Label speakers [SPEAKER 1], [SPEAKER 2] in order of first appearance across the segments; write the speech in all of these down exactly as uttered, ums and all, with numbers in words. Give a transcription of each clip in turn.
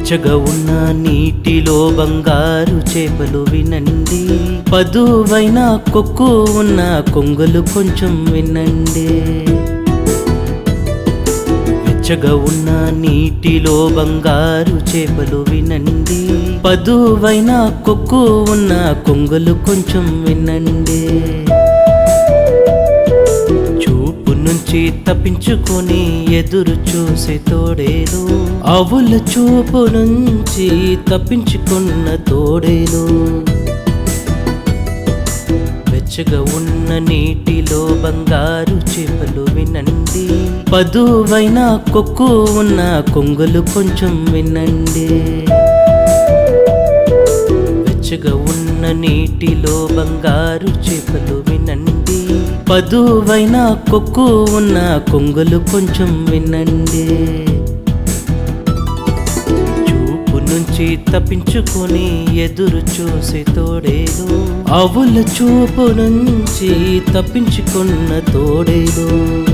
[SPEAKER 1] వెచ్చగా ఉన్న నీటిలో బంగారు చేపలు వినండి, పదువైన కొక్కు ఉన్న కొంగలు కొంచెం వినండి. వెచ్చగా ఉన్న నీటిలో బంగారు చేపలు వినండి, పదువైన కొక్కు ఉన్న కొంగలు కొంచెం వినండి. చూపు నుంచి తప్పించుకొని ఎదురు చూసే తోడేలు, ఆవుల చూపు నుంచి తప్పించుకున్న తోడేలు. వెచ్చగా ఉన్న నీటిలో బంగారు చేపలు వినండి, పదువైన కొక్కు ఉన్న కొంగలు కొంచెం వినండి. వెచ్చగా ఉన్న నీటిలో బంగారు చేపలు వినండి, పదువైన కొక్కు ఉన్న కొంగలు కొంచెం వినండి. చూపు నుంచి తప్పించుకొని ఎదురు చూసే తోడేలు, ఆవుల చూపు నుంచి తప్పించుకున్న తోడేలు.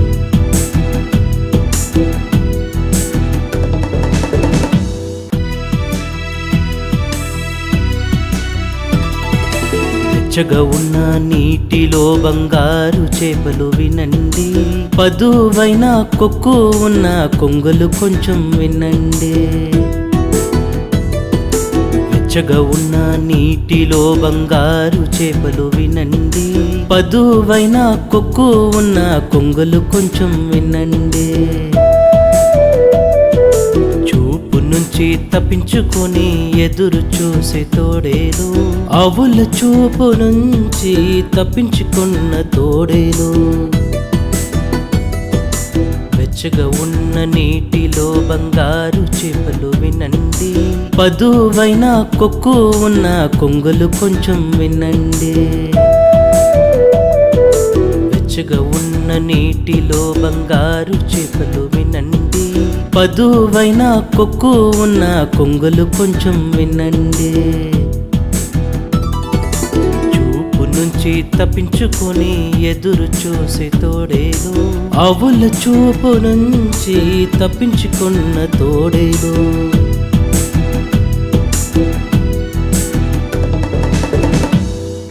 [SPEAKER 1] వెచ్చగా ఉన్న నీటిలో బంగారు చేపలు వినండి, పదువైన కొక్కు ఉన్న కొంగలు కొంచెం వినండి. వెచ్చగా ఉన్న నీటిలో బంగారు చేపలు వినండి, పదువైన కొక్కు ఉన్న కొంగలు కొంచెం వినండి. చూపు నుంచి తప్పించుకొని ఎదురు చూసే తోడేలు, ఆవుల చూపు నుంచి తప్పించుకున్న తోడేలు. వెచ్చగా ఉన్న నీటిలో బంగారు చేపలు వినండి, పదువైన కొక్కు ఉన్న కొంగలు కొంచెం వినండి. వెచ్చగా ఉన్న నీటిలో బంగారు చేపలు వినండి, పదువైన కొక్కు ఉన్న కొంగలు కొంచెం వినండి. చూపు నుంచి తప్పించుకొని ఎదురు చూసే తోడేలు, ఆవుల చూపు నుంచి తప్పించుకున్న తోడేలు.